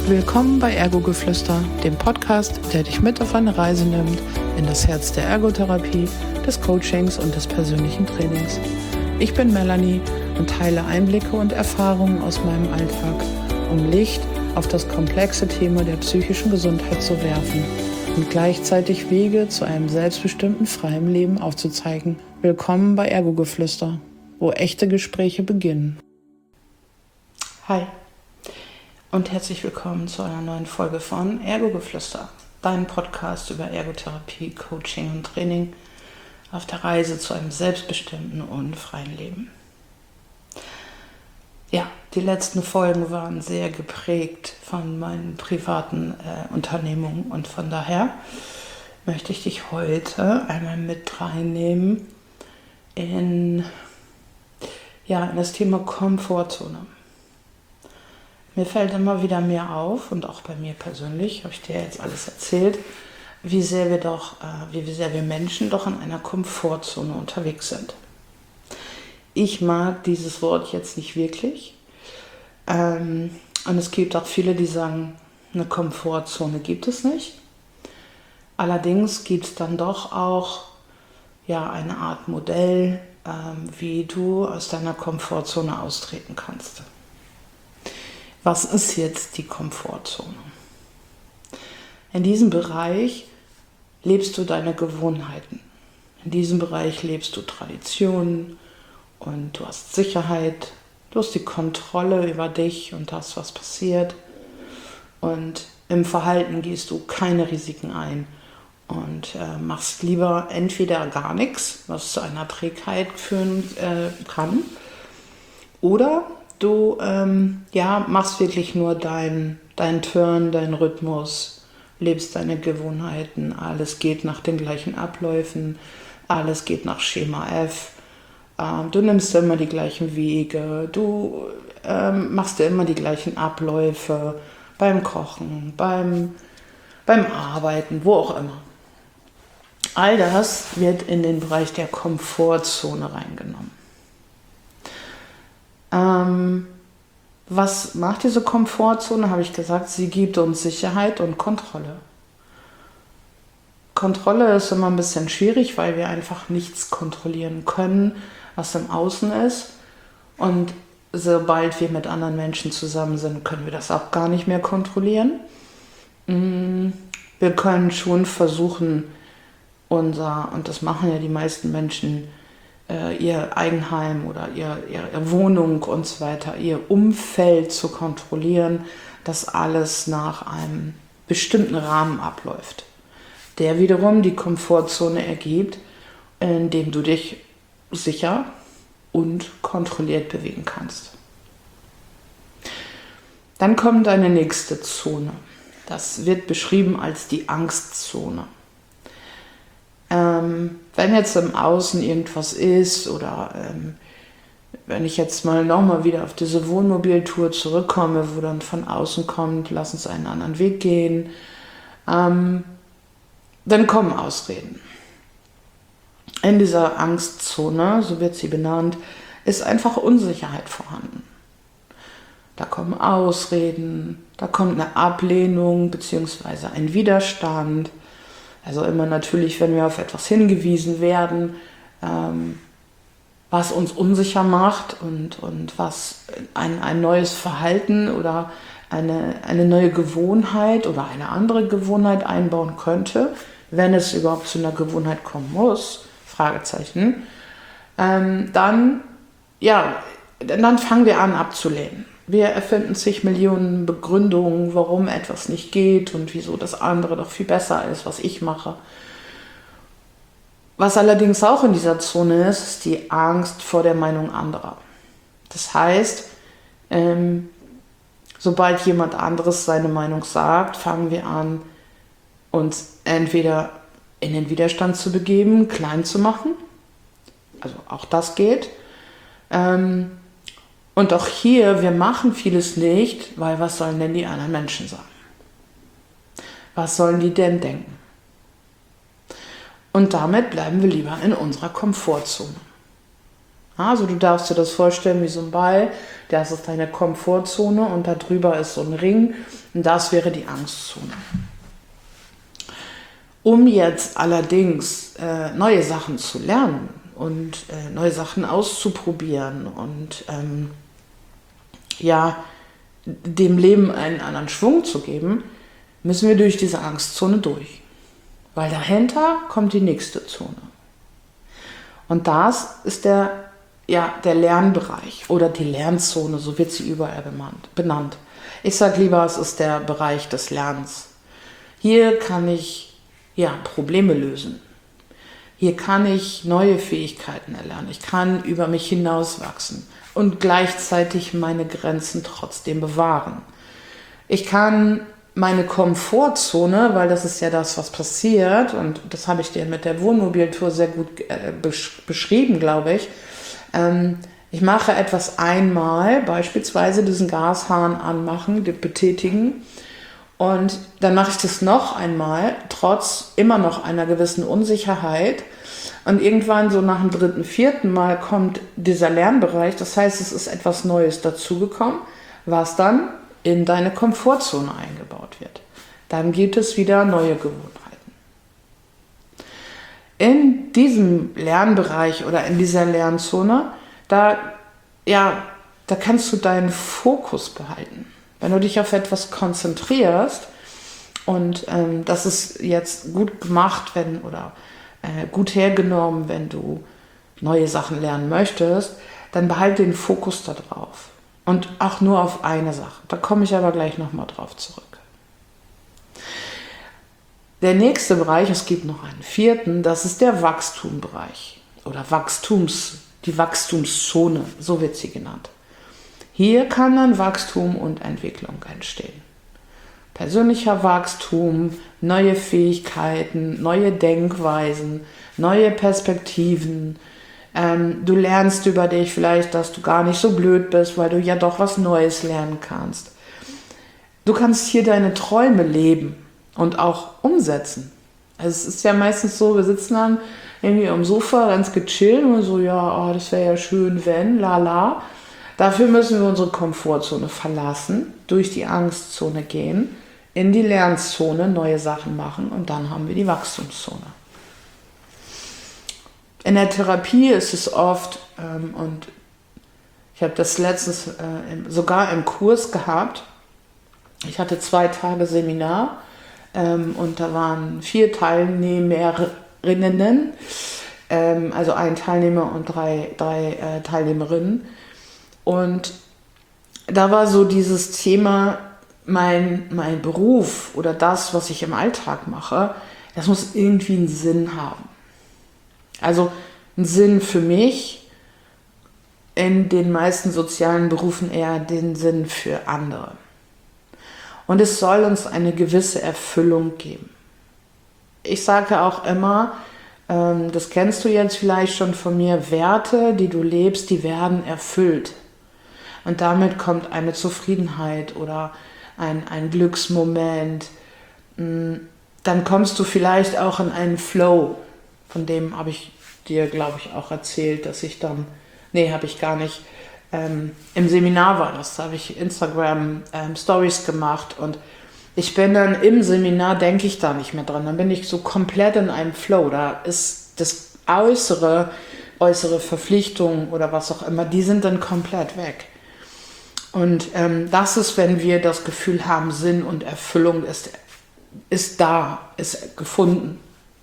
Willkommen bei Ergo-Geflüster, dem Podcast, der dich mit auf eine Reise nimmt in das Herz der Ergotherapie, des Coachings und des persönlichen Trainings. Ich bin Melanie und teile Einblicke und Erfahrungen aus meinem Alltag, um Licht auf das komplexe Thema der psychischen Gesundheit zu werfen und gleichzeitig Wege zu einem selbstbestimmten, freien Leben aufzuzeigen. Willkommen bei Ergo-Geflüster, wo echte Gespräche beginnen. Hi und herzlich willkommen zu einer neuen Folge von Ergo-Geflüster, deinem Podcast über Ergotherapie, Coaching und Training auf der Reise zu einem selbstbestimmten und freien Leben. Ja, die letzten Folgen waren sehr geprägt von meinen privaten Unternehmungen und von daher möchte ich dich heute einmal mit reinnehmen in das Thema Komfortzone. Mir fällt immer wieder mehr auf, und auch bei mir persönlich, habe ich dir jetzt alles erzählt, wie sehr wir Menschen doch in einer Komfortzone unterwegs sind. Ich mag dieses Wort jetzt nicht wirklich. Und es gibt auch viele, die sagen, eine Komfortzone gibt es nicht. Allerdings gibt es dann doch auch eine Art Modell, wie du aus deiner Komfortzone austreten kannst. Was ist jetzt die Komfortzone? In diesem Bereich lebst du deine Gewohnheiten. In diesem Bereich lebst du Traditionen und du hast Sicherheit. Du hast die Kontrolle über dich und das, was passiert. Und im Verhalten gehst du keine Risiken ein und machst lieber entweder gar nichts, was zu einer Trägheit führen kann, oder du machst wirklich nur dein Turn, deinen Rhythmus, lebst deine Gewohnheiten, alles geht nach den gleichen Abläufen, alles geht nach Schema F, du nimmst immer die gleichen Wege, du machst dir immer die gleichen Abläufe beim Kochen, beim Arbeiten, wo auch immer. All das wird in den Bereich der Komfortzone reingenommen. Was macht diese Komfortzone? Habe ich gesagt, sie gibt uns Sicherheit und Kontrolle. Kontrolle ist immer ein bisschen schwierig, weil wir einfach nichts kontrollieren können, was im Außen ist. Und sobald wir mit anderen Menschen zusammen sind, können wir das auch gar nicht mehr kontrollieren. Wir können schon versuchen, und das machen ja die meisten Menschen, ihr Eigenheim oder ihre Wohnung und so weiter, ihr Umfeld zu kontrollieren, dass alles nach einem bestimmten Rahmen abläuft, der wiederum die Komfortzone ergibt, in dem du dich sicher und kontrolliert bewegen kannst. Dann kommt eine nächste Zone. Das wird beschrieben als die Angstzone. Wenn jetzt im Außen irgendwas ist oder wenn ich jetzt nochmal wieder auf diese Wohnmobiltour zurückkomme, wo dann von außen kommt, lass uns einen anderen Weg gehen, dann kommen Ausreden. In dieser Angstzone, so wird sie benannt, ist einfach Unsicherheit vorhanden. Da kommen Ausreden, da kommt eine Ablehnung bzw. ein Widerstand. Also immer natürlich, wenn wir auf etwas hingewiesen werden, was uns unsicher macht und was ein neues Verhalten oder eine neue Gewohnheit oder eine andere Gewohnheit einbauen könnte, wenn es überhaupt zu einer Gewohnheit kommen muss, Fragezeichen, dann fangen wir an abzulehnen. Wir erfinden zig Millionen Begründungen, warum etwas nicht geht und wieso das andere doch viel besser ist, was ich mache. Was allerdings auch in dieser Zone ist, ist die Angst vor der Meinung anderer. Das heißt, sobald jemand anderes seine Meinung sagt, fangen wir an, uns entweder in den Widerstand zu begeben, klein zu machen. Also auch das geht. Und auch hier, wir machen vieles nicht, weil was sollen denn die anderen Menschen sagen? Was sollen die denn denken? Und damit bleiben wir lieber in unserer Komfortzone. Also du darfst dir das vorstellen wie so ein Ball, das ist deine Komfortzone und da drüber ist so ein Ring und das wäre die Angstzone. Um jetzt allerdings neue Sachen zu lernen und neue Sachen auszuprobieren und dem Leben einen anderen Schwung zu geben, müssen wir durch diese Angstzone durch. Weil dahinter kommt die nächste Zone. Und das ist der Lernbereich oder die Lernzone, so wird sie überall benannt. Ich sage lieber, es ist der Bereich des Lernens. Hier kann ich Probleme lösen. Hier kann ich neue Fähigkeiten erlernen. Ich kann über mich hinauswachsen und gleichzeitig meine Grenzen trotzdem bewahren. Ich kann meine Komfortzone, weil das ist ja das, was passiert, und das habe ich dir mit der Wohnmobiltour sehr gut beschrieben, glaube ich. Ich mache etwas einmal, beispielsweise diesen Gashahn anmachen, betätigen, und dann mache ich das noch einmal, trotz immer noch einer gewissen Unsicherheit. Und irgendwann so nach dem 3., 4. Mal kommt dieser Lernbereich, das heißt, es ist etwas Neues dazugekommen, was dann in deine Komfortzone eingebaut wird. Dann gibt es wieder neue Gewohnheiten. In diesem Lernbereich oder in dieser Lernzone, da kannst du deinen Fokus behalten. Wenn du dich auf etwas konzentrierst, und das ist jetzt gut gemacht, gut hergenommen, wenn du neue Sachen lernen möchtest, dann behalte den Fokus da drauf. Und auch nur auf eine Sache. Da komme ich aber gleich nochmal drauf zurück. Der nächste Bereich, es gibt noch einen 4., das ist der Wachstumsbereich oder die Wachstumszone, so wird sie genannt. Hier kann dann Wachstum und Entwicklung entstehen. Persönlicher Wachstum, neue Fähigkeiten, neue Denkweisen, neue Perspektiven. Du lernst über dich vielleicht, dass du gar nicht so blöd bist, weil du ja doch was Neues lernen kannst. Du kannst hier deine Träume leben und auch umsetzen. Also es ist ja meistens so, wir sitzen dann irgendwie am Sofa, ganz gechillt und so, das wäre ja schön, wenn, lala. Dafür müssen wir unsere Komfortzone verlassen, durch die Angstzone gehen, in die Lernzone, neue Sachen machen, und dann haben wir die Wachstumszone. In der Therapie ist es oft, und ich habe das letztens sogar im Kurs gehabt, ich hatte 2 Tage Seminar und da waren 4 Teilnehmerinnen, also ein Teilnehmer und 3 Teilnehmerinnen. Und da war so dieses Thema, mein Beruf oder das, was ich im Alltag mache, das muss irgendwie einen Sinn haben. Also ein Sinn für mich, in den meisten sozialen Berufen eher den Sinn für andere. Und es soll uns eine gewisse Erfüllung geben. Ich sage auch immer, das kennst du jetzt vielleicht schon von mir, Werte, die du lebst, die werden erfüllt. Und damit kommt eine Zufriedenheit oder ein Glücksmoment. Dann kommst du vielleicht auch in einen Flow. Von dem habe ich dir, glaube ich, auch erzählt, dass ich dann, habe ich gar nicht, im Seminar war das, da habe ich Instagram Stories gemacht und ich bin dann im Seminar, denke ich da nicht mehr dran, dann bin ich so komplett in einem Flow, da ist das äußere Verpflichtungen oder was auch immer, die sind dann komplett weg. Und das ist, wenn wir das Gefühl haben, Sinn und Erfüllung ist gefunden.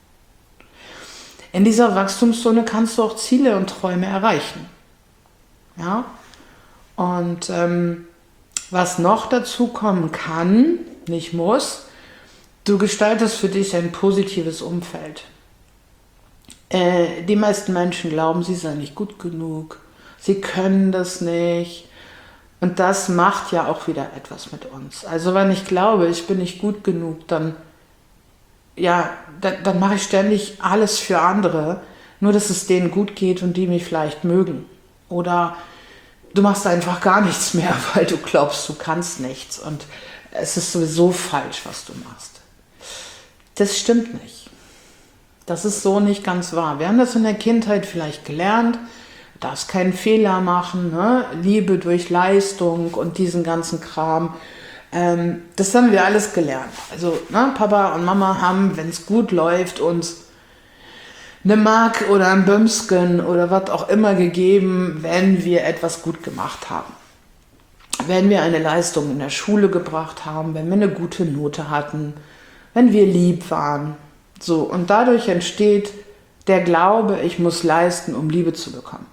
In dieser Wachstumszone kannst du auch Ziele und Träume erreichen. Ja? Und was noch dazu kommen kann, nicht muss, du gestaltest für dich ein positives Umfeld. Die meisten Menschen glauben, sie seien nicht gut genug, sie können das nicht. Und das macht ja auch wieder etwas mit uns. Also wenn ich glaube, ich bin nicht gut genug, dann mache ich ständig alles für andere, nur dass es denen gut geht und die mich vielleicht mögen. Oder du machst einfach gar nichts mehr, weil du glaubst, du kannst nichts und es ist sowieso falsch, was du machst. Das stimmt nicht. Das ist so nicht ganz wahr. Wir haben das in der Kindheit vielleicht gelernt, darfst keinen Fehler machen, ne? Liebe durch Leistung und diesen ganzen Kram. Das haben wir alles gelernt. Also ne, Papa und Mama haben, wenn es gut läuft, uns eine Mark oder ein Bömsken oder was auch immer gegeben, wenn wir etwas gut gemacht haben. Wenn wir eine Leistung in der Schule gebracht haben, wenn wir eine gute Note hatten, wenn wir lieb waren. So, und dadurch entsteht der Glaube, ich muss leisten, um Liebe zu bekommen.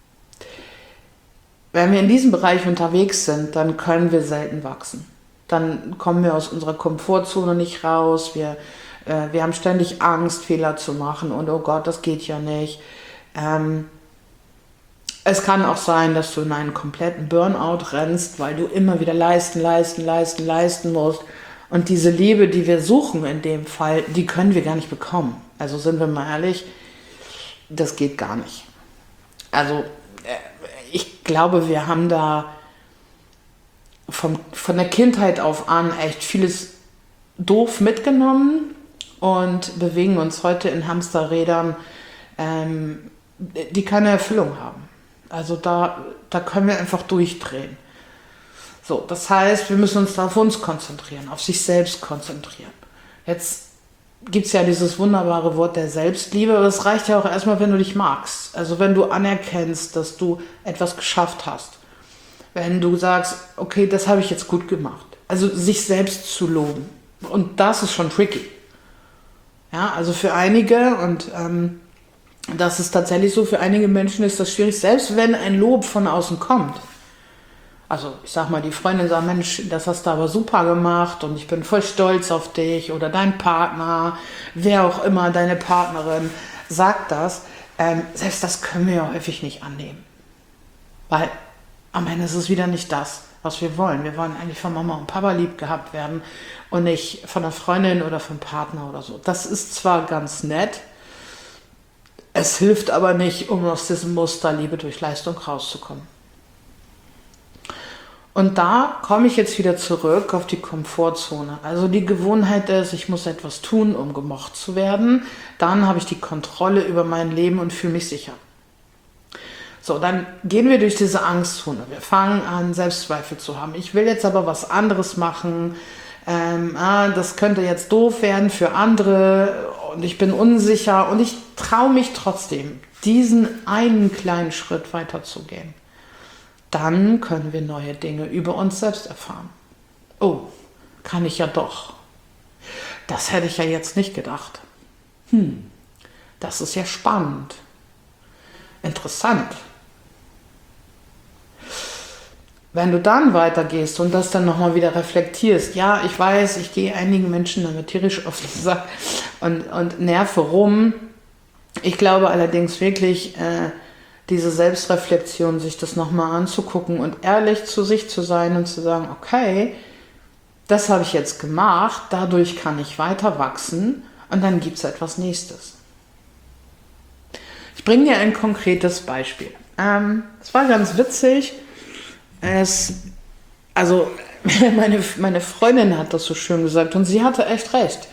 Wenn wir in diesem Bereich unterwegs sind, dann können wir selten wachsen. Dann kommen wir aus unserer Komfortzone nicht raus. Wir haben ständig Angst, Fehler zu machen und oh Gott, das geht ja nicht. Es kann auch sein, dass du in einen kompletten Burnout rennst, weil du immer wieder leisten musst. Und diese Liebe, die wir suchen in dem Fall, die können wir gar nicht bekommen. Also sind wir mal ehrlich, das geht gar nicht. Also ich glaube, wir haben da von der Kindheit auf an echt vieles doof mitgenommen und bewegen uns heute in Hamsterrädern, die keine Erfüllung haben. Also da können wir einfach durchdrehen. So, das heißt, wir müssen uns auf uns konzentrieren, auf sich selbst konzentrieren. Jetzt gibt es ja dieses wunderbare Wort der Selbstliebe, aber es reicht ja auch erstmal, wenn du dich magst. Also wenn du anerkennst, dass du etwas geschafft hast. Wenn du sagst, okay, das habe ich jetzt gut gemacht. Also sich selbst zu loben. Und das ist schon tricky. Ja, also für einige, und das ist tatsächlich so, für einige Menschen ist das schwierig, selbst wenn ein Lob von außen kommt. Also ich sag mal, die Freundin sagt, Mensch, das hast du aber super gemacht und ich bin voll stolz auf dich, oder dein Partner, wer auch immer, deine Partnerin, sagt das. Selbst das können wir ja häufig nicht annehmen. Weil am Ende ist es wieder nicht das, was wir wollen. Wir wollen eigentlich von Mama und Papa lieb gehabt werden und nicht von einer Freundin oder vom Partner oder so. Das ist zwar ganz nett, es hilft aber nicht, um aus diesem Muster Liebe durch Leistung rauszukommen. Und da komme ich jetzt wieder zurück auf die Komfortzone. Also die Gewohnheit ist, ich muss etwas tun, um gemocht zu werden. Dann habe ich die Kontrolle über mein Leben und fühle mich sicher. So, dann gehen wir durch diese Angstzone. Wir fangen an, Selbstzweifel zu haben. Ich will jetzt aber was anderes machen. Das könnte jetzt doof werden für andere und ich bin unsicher und ich traue mich trotzdem, diesen einen kleinen Schritt weiterzugehen. Dann können wir neue Dinge über uns selbst erfahren. Oh, kann ich ja doch. Das hätte ich ja jetzt nicht gedacht. Das ist ja spannend. Interessant. Wenn du dann weitergehst und das dann nochmal wieder reflektierst, ja, ich weiß, ich gehe einigen Menschen damit tierisch auf die Sache und nerve rum. Ich glaube allerdings wirklich, diese Selbstreflexion, sich das nochmal anzugucken und ehrlich zu sich zu sein und zu sagen, okay, das habe ich jetzt gemacht, dadurch kann ich weiter wachsen und dann gibt es etwas Nächstes. Ich bringe dir ein konkretes Beispiel. Es war ganz witzig. Meine Freundin hat das so schön gesagt und sie hatte echt recht.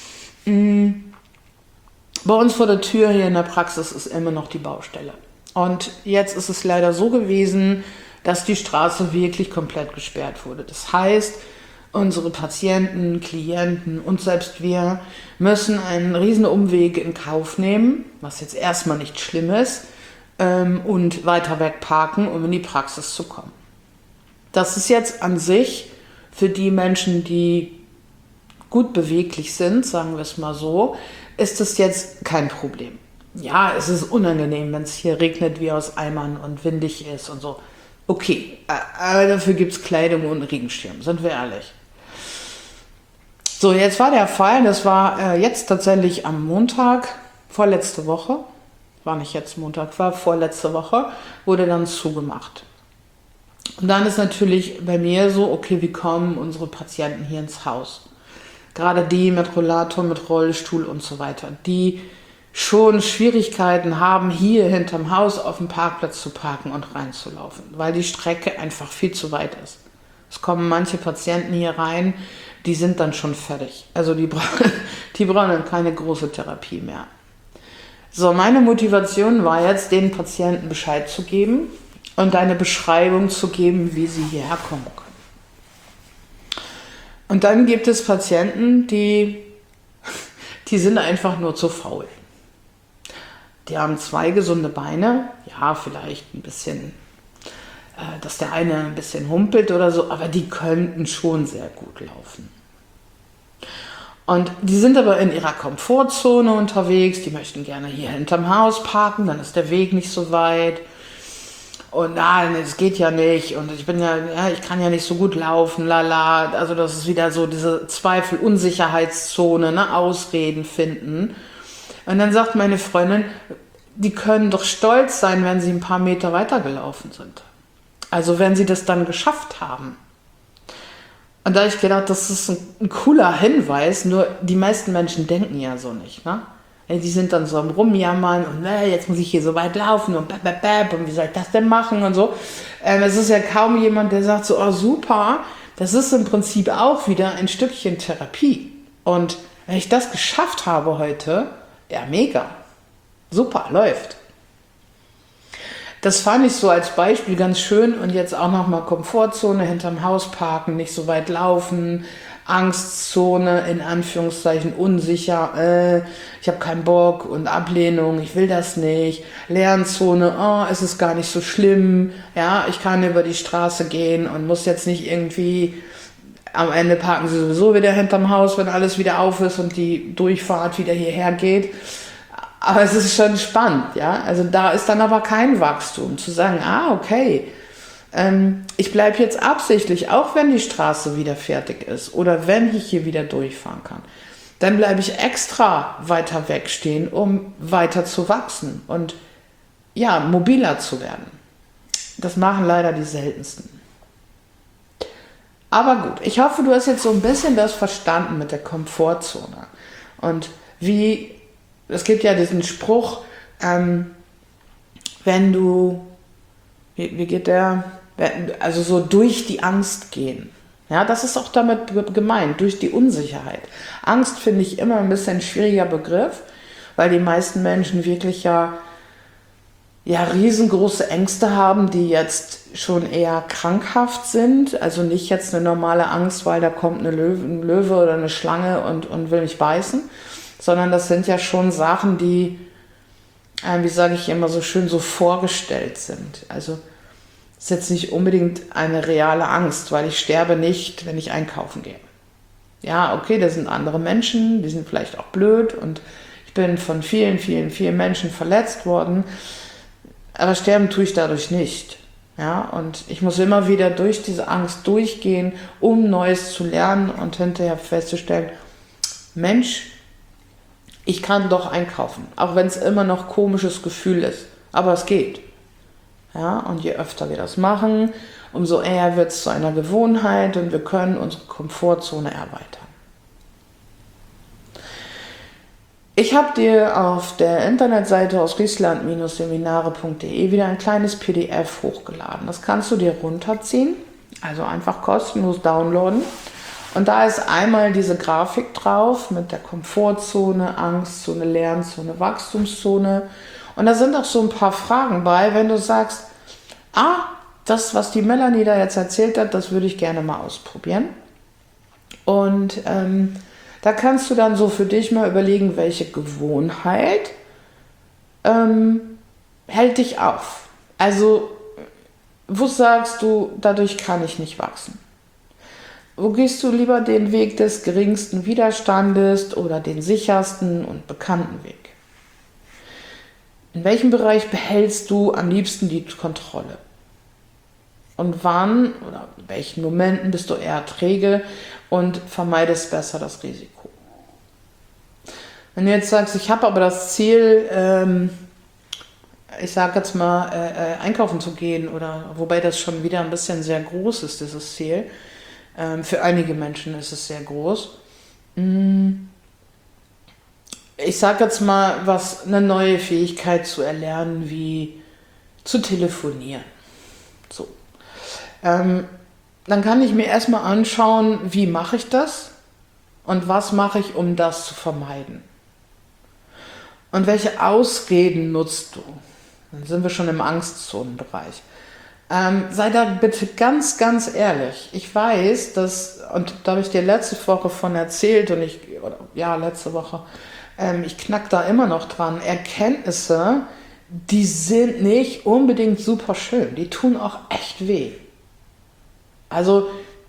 Bei uns vor der Tür hier in der Praxis ist immer noch die Baustelle. Und jetzt ist es leider so gewesen, dass die Straße wirklich komplett gesperrt wurde. Das heißt, unsere Patienten, Klienten und selbst wir müssen einen riesen Umweg in Kauf nehmen, was jetzt erstmal nicht schlimm ist, und weiter weg parken, um in die Praxis zu kommen. Das ist jetzt an sich für die Menschen, die gut beweglich sind, sagen wir es mal so, ist es jetzt kein Problem. Ja, es ist unangenehm, wenn es hier regnet wie aus Eimern und windig ist und so. Okay, aber dafür gibt es Kleidung und Regenschirm, sind wir ehrlich. So, jetzt war der Fall, das war jetzt tatsächlich am Montag, vorletzte Woche, war nicht jetzt Montag, war vorletzte Woche, wurde dann zugemacht. Und dann ist natürlich bei mir so, okay, wie kommen unsere Patienten hier ins Haus? Gerade die mit Rollator, mit Rollstuhl und so weiter, die schon Schwierigkeiten haben, hier hinterm Haus auf dem Parkplatz zu parken und reinzulaufen, weil die Strecke einfach viel zu weit ist. Es kommen manche Patienten hier rein, die sind dann schon fertig. Also die brauchen dann keine große Therapie mehr. So, meine Motivation war jetzt, den Patienten Bescheid zu geben und eine Beschreibung zu geben, wie sie hierher kommen können. Und dann gibt es Patienten, die sind einfach nur zu faul. Die haben 2 gesunde Beine, ja, vielleicht ein bisschen, dass der eine ein bisschen humpelt oder so, aber die könnten schon sehr gut laufen. Und die sind aber in ihrer Komfortzone unterwegs, die möchten gerne hier hinterm Haus parken, dann ist der Weg nicht so weit. Und nein, es geht ja nicht und ich kann ja nicht so gut laufen, lala. Also das ist wieder so diese Zweifel, Unsicherheitszone, ne? Ausreden finden. Und dann sagt meine Freundin, die können doch stolz sein, wenn sie ein paar Meter weitergelaufen sind. Also wenn sie das dann geschafft haben. Und da habe ich gedacht, das ist ein cooler Hinweis, nur die meisten Menschen denken ja so nicht, ne? Die sind dann so am Rumjammern und jetzt muss ich hier so weit laufen und und wie soll ich das denn machen und so. Es ist ja kaum jemand, der sagt so, oh super, das ist im Prinzip auch wieder ein Stückchen Therapie. Und wenn ich das geschafft habe heute, ja mega, super, läuft. Das fand ich so als Beispiel ganz schön und jetzt auch nochmal Komfortzone, hinterm Haus parken, nicht so weit laufen, Angstzone, in Anführungszeichen unsicher, ich habe keinen Bock und Ablehnung, ich will das nicht, Lernzone, oh, es ist gar nicht so schlimm, ja, ich kann über die Straße gehen und muss jetzt nicht irgendwie, am Ende parken sie sowieso wieder hinterm Haus, wenn alles wieder auf ist und die Durchfahrt wieder hierher geht. Aber es ist schon spannend, ja. Also da ist dann aber kein Wachstum, zu sagen, okay, ich bleibe jetzt absichtlich, auch wenn die Straße wieder fertig ist oder wenn ich hier wieder durchfahren kann, dann bleibe ich extra weiter wegstehen, um weiter zu wachsen und ja, mobiler zu werden. Das machen leider die seltensten. Aber gut, ich hoffe, du hast jetzt so ein bisschen das verstanden mit der Komfortzone und wie. Es gibt ja diesen Spruch, wenn du, wie geht der? Also so durch die Angst gehen. Ja, das ist auch damit gemeint, durch die Unsicherheit. Angst finde ich immer ein bisschen ein schwieriger Begriff, weil die meisten Menschen wirklich ja riesengroße Ängste haben, die jetzt schon eher krankhaft sind. Also nicht jetzt eine normale Angst, weil da kommt ein Löwe oder eine Schlange und will mich beißen, sondern das sind ja schon Sachen, die, wie sage ich immer so schön, so vorgestellt sind. Also es ist jetzt nicht unbedingt eine reale Angst, weil ich sterbe nicht, wenn ich einkaufen gehe. Ja, okay, das sind andere Menschen, die sind vielleicht auch blöd und ich bin von vielen, vielen, vielen Menschen verletzt worden, aber sterben tue ich dadurch nicht. Ja, und ich muss immer wieder durch diese Angst durchgehen, um Neues zu lernen und hinterher festzustellen, Mensch, ich kann doch einkaufen, auch wenn es immer noch ein komisches Gefühl ist, aber es geht. Ja, und je öfter wir das machen, umso eher wird es zu einer Gewohnheit und wir können unsere Komfortzone erweitern. Ich habe dir auf der Internetseite aus riesland-seminare.de wieder ein kleines PDF hochgeladen. Das kannst du dir runterziehen, also einfach kostenlos downloaden. Und da ist einmal diese Grafik drauf mit der Komfortzone, Angstzone, Lernzone, Wachstumszone. Und da sind auch so ein paar Fragen bei, wenn du sagst, das, was die Melanie da jetzt erzählt hat, das würde ich gerne mal ausprobieren. Und da kannst du dann so für dich mal überlegen, welche Gewohnheit hält dich auf. Also, wo sagst du, dadurch kann ich nicht wachsen? Wo gehst du lieber den Weg des geringsten Widerstandes oder den sichersten und bekannten Weg? In welchem Bereich behältst du am liebsten die Kontrolle? Und wann oder in welchen Momenten bist du eher träge und vermeidest besser das Risiko? Wenn du jetzt sagst, ich habe aber das Ziel, ich sage jetzt mal, einkaufen zu gehen, oder wobei das schon wieder ein bisschen sehr groß ist, dieses Ziel. Für einige Menschen ist es sehr groß. Ich sage jetzt mal, eine neue Fähigkeit zu erlernen, wie zu telefonieren. So. Dann kann ich mir erstmal anschauen, wie mache ich das und was mache ich, um das zu vermeiden. Und welche Ausreden nutzt du? Dann sind wir schon im Angstzonenbereich. Sei da bitte ganz, ganz ehrlich. Ich weiß, und da habe ich dir letzte Woche von erzählt letzte Woche, ich knack da immer noch dran. Erkenntnisse, die sind nicht unbedingt super schön. Die tun auch echt weh. Also,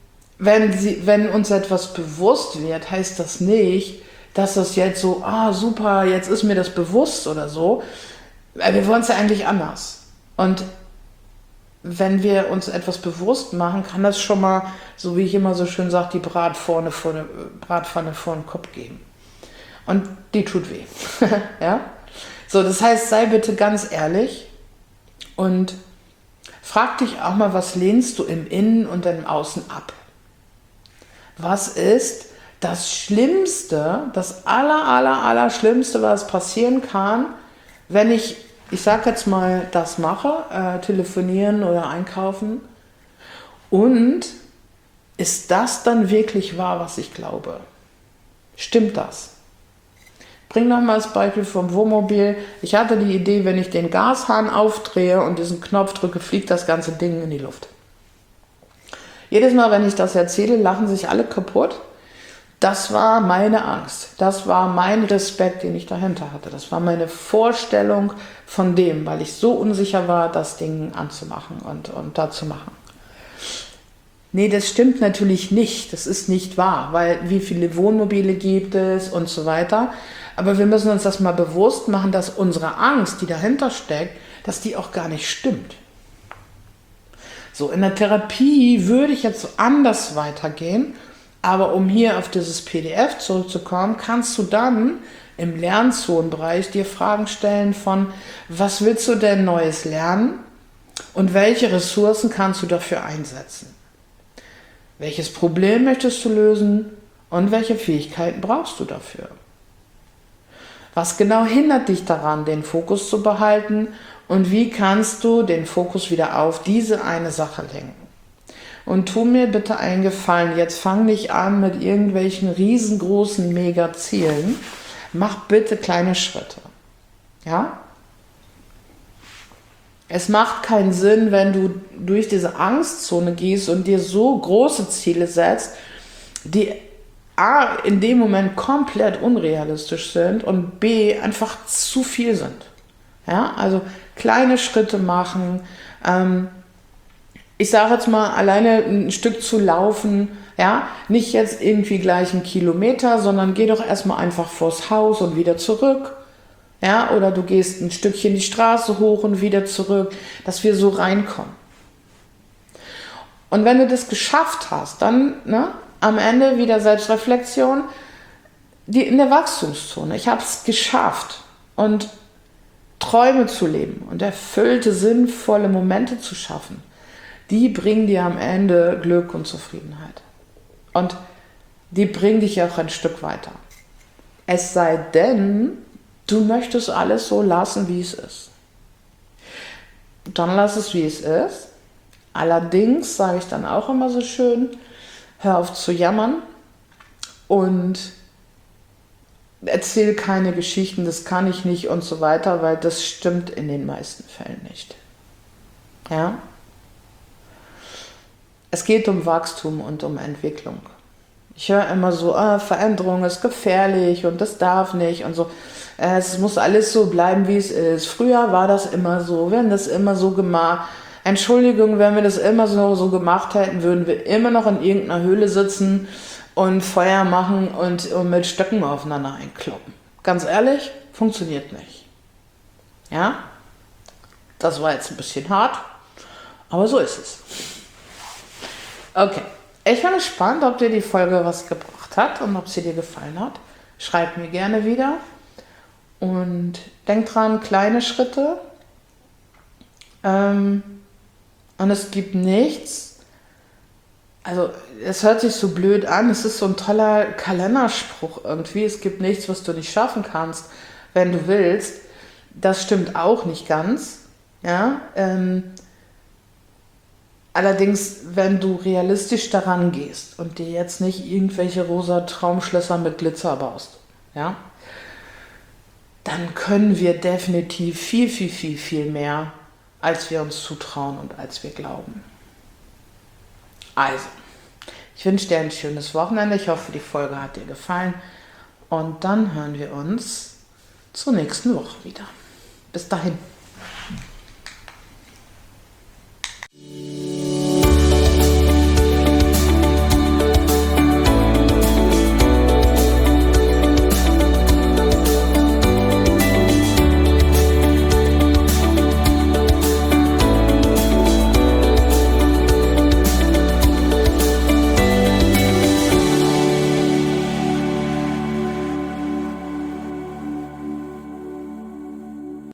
wenn uns etwas bewusst wird, heißt das nicht, dass das jetzt so, super, jetzt ist mir das bewusst oder so. Wir wollen es ja eigentlich anders. Und wenn wir uns etwas bewusst machen, kann das schon mal, so wie ich immer so schön sage, die Bratpfanne vor den Kopf geben. Und die tut weh. Ja? So, das heißt, sei bitte ganz ehrlich und frag dich auch mal, was lehnst du im Innen und im Außen ab? Was ist das Schlimmste, das Allerschlimmste, was passieren kann, wenn ich sage jetzt mal, das mache, telefonieren oder einkaufen? Und ist das dann wirklich wahr, was ich glaube? Stimmt das? Bring nochmal das Beispiel vom Wohnmobil. Ich hatte die Idee, wenn ich den Gashahn aufdrehe und diesen Knopf drücke, fliegt das ganze Ding in die Luft. Jedes Mal, wenn ich das erzähle, lachen sich alle kaputt. Das war meine Angst. Das war mein Respekt, den ich dahinter hatte. Das war meine Vorstellung von dem, weil ich so unsicher war, das Ding anzumachen und da zu machen. Nee, das stimmt natürlich nicht. Das ist nicht wahr, weil wie viele Wohnmobile gibt es und so weiter. Aber wir müssen uns das mal bewusst machen, dass unsere Angst, die dahinter steckt, dass die auch gar nicht stimmt. So, in der Therapie würde ich jetzt anders weitergehen, aber um hier auf dieses PDF zurückzukommen, kannst du dann im Lernzonenbereich dir Fragen stellen von, was willst du denn Neues lernen und welche Ressourcen kannst du dafür einsetzen? Welches Problem möchtest du lösen und welche Fähigkeiten brauchst du dafür? Was genau hindert dich daran, den Fokus zu behalten und wie kannst du den Fokus wieder auf diese eine Sache lenken? Und tu mir bitte einen Gefallen, jetzt fang nicht an mit irgendwelchen riesengroßen Mega-Zielen. Mach bitte kleine Schritte. Ja? Es macht keinen Sinn, wenn du durch diese Angstzone gehst und dir so große Ziele setzt, die A, in dem Moment komplett unrealistisch sind und B, einfach zu viel sind. Ja? Also kleine Schritte machen, ich sage jetzt mal, alleine ein Stück zu laufen, ja, nicht jetzt irgendwie gleich 1 Kilometer, sondern geh doch erstmal einfach vors Haus und wieder zurück. Ja, oder du gehst ein Stückchen die Straße hoch und wieder zurück, dass wir so reinkommen. Und wenn du das geschafft hast, dann am Ende wieder Selbstreflexion, in der Wachstumszone. Ich habe es geschafft und Träume zu leben und erfüllte, sinnvolle Momente zu schaffen. Die bringen dir am Ende Glück und Zufriedenheit. Und die bringen dich auch ein Stück weiter. Es sei denn, du möchtest alles so lassen, wie es ist. Dann lass es, wie es ist. Allerdings sage ich dann auch immer so schön, hör auf zu jammern und erzähl keine Geschichten, das kann ich nicht und so weiter, weil das stimmt in den meisten Fällen nicht. Ja? Es geht um Wachstum und um Entwicklung. Ich höre immer so, Veränderung ist gefährlich und das darf nicht und so. Es muss alles so bleiben, wie es ist. Früher war das immer so, wir haben das immer so gemacht. Entschuldigung, wenn wir das immer so gemacht hätten, würden wir immer noch in irgendeiner Höhle sitzen und Feuer machen und mit Stöcken aufeinander einkloppen. Ganz ehrlich, funktioniert nicht. Ja? Das war jetzt ein bisschen hart, aber so ist es. Okay, ich bin gespannt, ob dir die Folge was gebracht hat und ob sie dir gefallen hat. Schreib mir gerne wieder und denk dran, kleine Schritte. Und es gibt nichts, also es hört sich so blöd an, es ist so ein toller Kalenderspruch irgendwie, es gibt nichts, was du nicht schaffen kannst, wenn du willst. Das stimmt auch nicht ganz, ja. Allerdings, wenn du realistisch daran gehst und dir jetzt nicht irgendwelche rosa Traumschlösser mit Glitzer baust, ja, dann können wir definitiv viel, viel, viel, viel mehr, als wir uns zutrauen und als wir glauben. Also, ich wünsche dir ein schönes Wochenende. Ich hoffe, die Folge hat dir gefallen. Und dann hören wir uns zur nächsten Woche wieder. Bis dahin.